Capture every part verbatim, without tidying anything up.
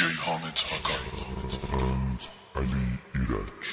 جیهان تقلب علی ایرج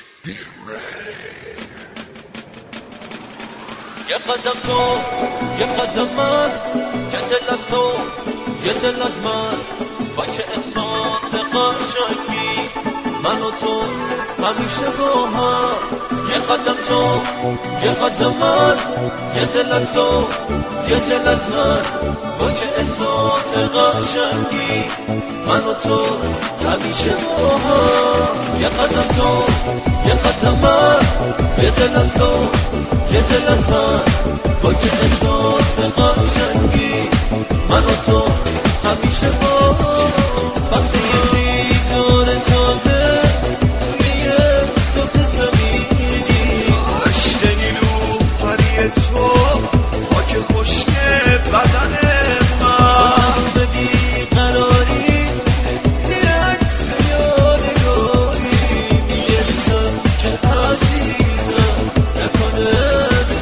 یه قدم تو یه قدم من یه دل از تو یه دل از من با که احساس قشنگی من و تو همیشه با هم یه قدم تو یه قدم من یه دل از تو یه دل از من با که احساس قشنگی من و تو همیشه با هم یه قدم تو یه قدم من یه دل از تو یه دل از من با که احساس قشنگی من و تو همیشه با هم وقتی یه دیدار تازه توی یه صبح زمینی عشق نیلوفری تو خاک خشک بدن من به بیقراری زیر عکس یادگاری میگریزم که عزیزم نکنه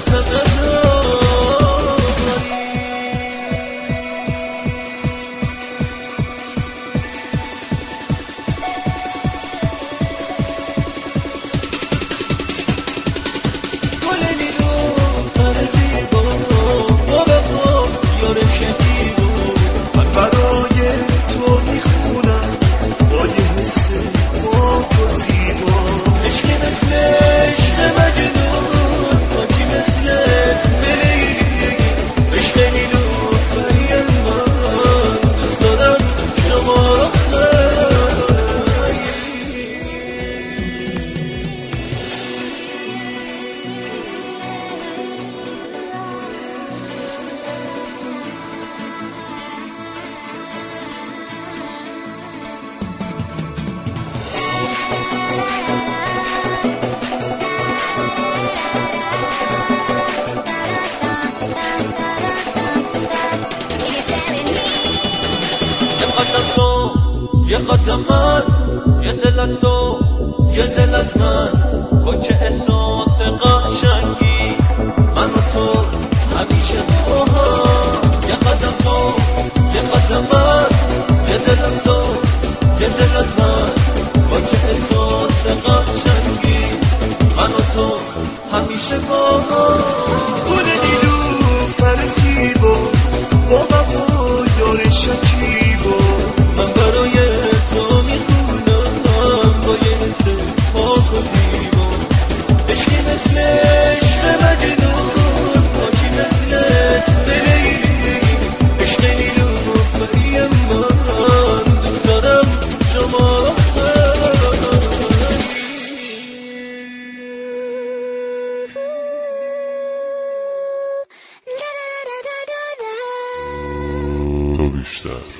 یه قدم من یه دل از تو یه دل از من با که احساس قشنگی من و تو همیشه با هم یه قدم تو یه قدم من یه دل از تو یه دل از من با که احساس قشنگی من و تو همیشه با هم گل نیلوفر زیبا با وفا یار شکیبا من برای تو میخونم با یه حس پاک و زیبا عشقی مثل عشق مجنون پاکی مثل لیلی عشق نیلوفری من دوست دارم شما را تا بیشتر